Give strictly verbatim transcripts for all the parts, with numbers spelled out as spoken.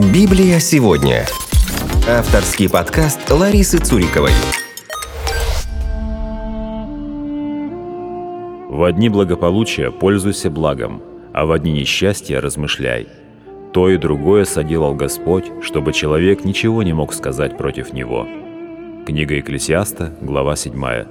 Библия сегодня. Авторский подкаст Ларисы Цуриковой. Во дни благополучия пользуйся благом, а во дни несчастья размышляй. То и другое соделал Господь, чтобы человек ничего не мог сказать против Него. Книга Екклесиаста, глава седьмая.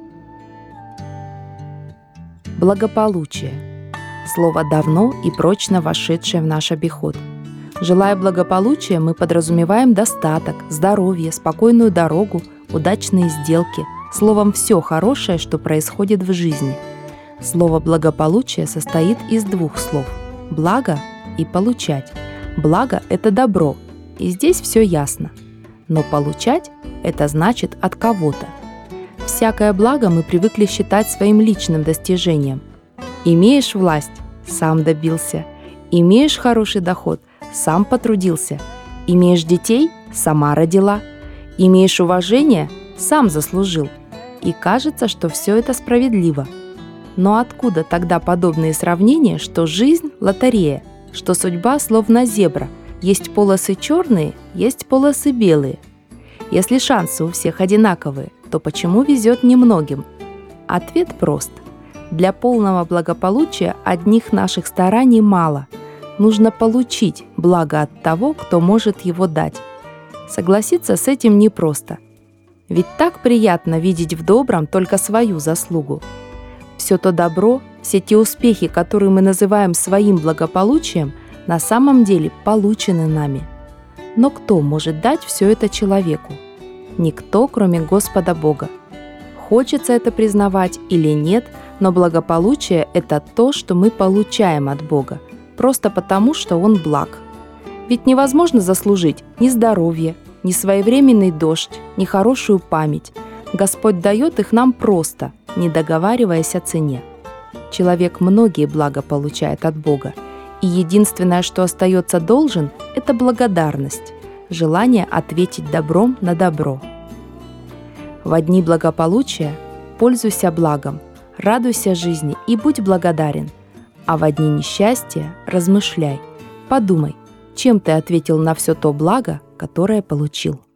Благополучие. Слово давно и прочно вошедшее в наш обиход. Желая благополучия, мы подразумеваем достаток, здоровье, спокойную дорогу, удачные сделки, словом, все хорошее, что происходит в жизни. Слово «благополучие» состоит из двух слов – «благо» и «получать». Благо – это добро, и здесь все ясно. Но получать – это значит от кого-то. Всякое благо мы привыкли считать своим личным достижением. Имеешь власть – сам добился. Имеешь хороший доход – сам потрудился. Имеешь детей – сама родила. Имеешь уважение – сам заслужил. И кажется, что все это справедливо. Но откуда тогда подобные сравнения, что жизнь – лотерея, что судьба словно зебра, есть полосы черные, есть полосы белые? Если шансы у всех одинаковые, то почему везет немногим? Ответ прост. Для полного благополучия одних наших стараний мало. Нужно получить благо от того, кто может его дать. Согласиться с этим непросто. Ведь так приятно видеть в добром только свою заслугу. Все то добро, все те успехи, которые мы называем своим благополучием, на самом деле получены нами. Но кто может дать все это человеку? Никто, кроме Господа Бога. Хочется это признавать или нет, но благополучие – это то, что мы получаем от Бога, просто потому, что Он благ. Ведь невозможно заслужить ни здоровье, ни своевременный дождь, ни хорошую память. Господь дает их нам просто, не договариваясь о цене. Человек многие блага получает от Бога, и единственное, что остается должен, это благодарность, желание ответить добром на добро. Во дни благополучия пользуйся благом, радуйся жизни и будь благодарен. А во дни несчастья размышляй, подумай, чем ты ответил на все то благо, которое получил.